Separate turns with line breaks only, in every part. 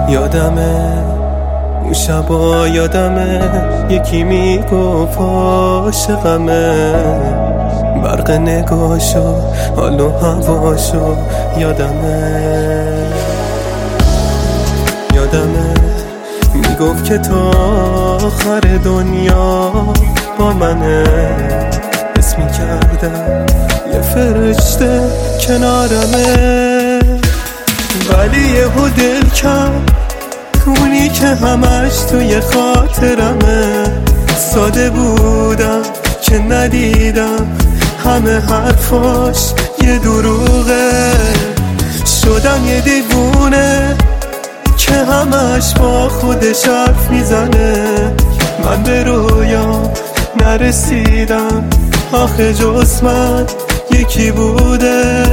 یادمه اون شبا، یادمه یکی میگفت عاشقمه، برق نگاشو حال و هواشو یادمه میگفت که تا آخر دنیا با منه، حس میکردم یه فرشته کنارمه، ولی یهو دل کرد اونی که همش توی خاطرمه. ساده بودم که ندیدم همه حرفاش یه دروغه، شدم یه دیوونه که همش با خودش حرف میزنه. من به رویا نرسیدم، آخه جز من یکی بوده.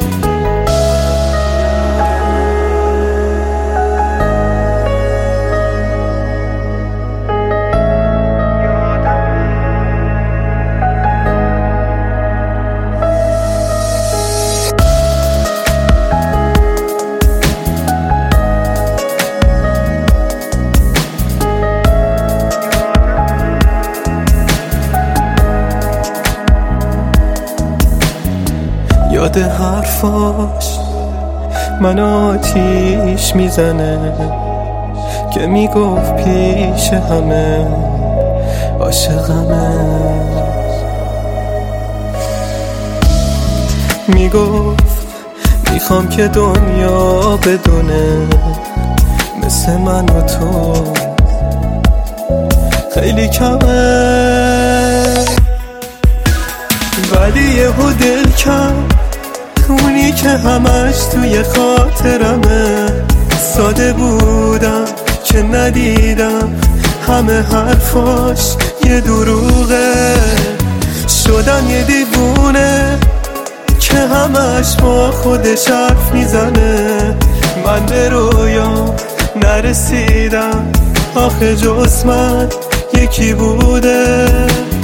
یاد حرفاش من آتیش میزنه، که میگفت پیش همه عاشقمه، میگفت میخوام که دنیا بدونه مثل من و تو خیلی کمه، ولی یهو دل کرد اونی که همش توی خاطرمه. ساده بودم که ندیدم همه حرفاش یه دروغه، شدم یه دیوونه که همش با خودش حرف میزنه. من به رویا نرسیدم، آخه جز من یکی بوده.